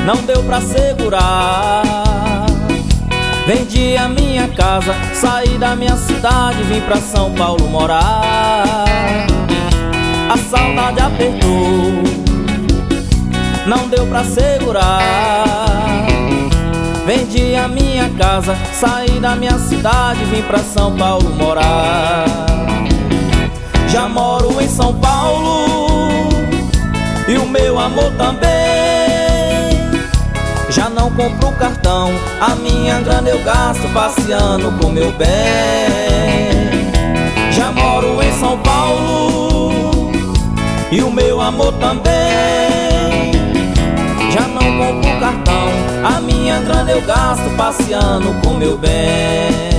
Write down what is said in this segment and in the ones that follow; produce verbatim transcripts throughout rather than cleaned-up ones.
não deu pra segurar. Vendi a minha casa, saí da minha cidade, vim pra São Paulo morar. A saudade apertou, não deu pra segurar. Vendi a minha casa, saí da minha cidade, vim pra São Paulo morar. Já moro em São Paulo e o meu amor também. Já não compro cartão, a minha grana eu gasto passeando com meu bem. Já moro em São Paulo e o meu amor também. Já não compro cartão, a minha grana eu gasto passeando com meu bem.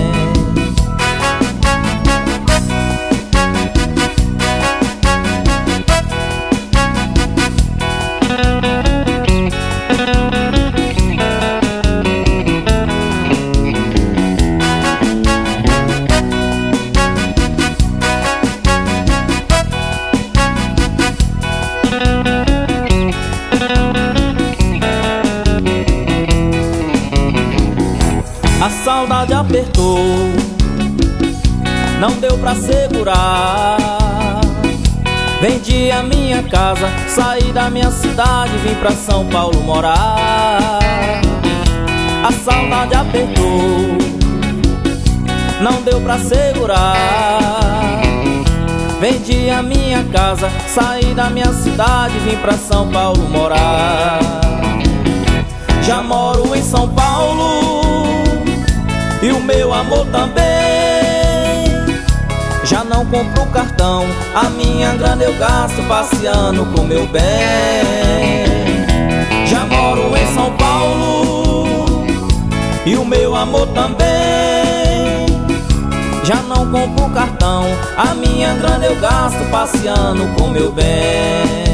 A saudade apertou, não deu pra segurar. Vendi a minha casa, saí da minha cidade, vim pra São Paulo morar. A saudade apertou, não deu pra segurar. Vendi a minha casa, saí da minha cidade, vim pra São Paulo morar. Já moro em São Paulo e o meu amor também. Já não compro cartão, a minha grana eu gasto passeando com meu bem. Já moro em São Paulo e o meu amor também. Já não compro cartão, a minha grana eu gasto passeando com meu bem.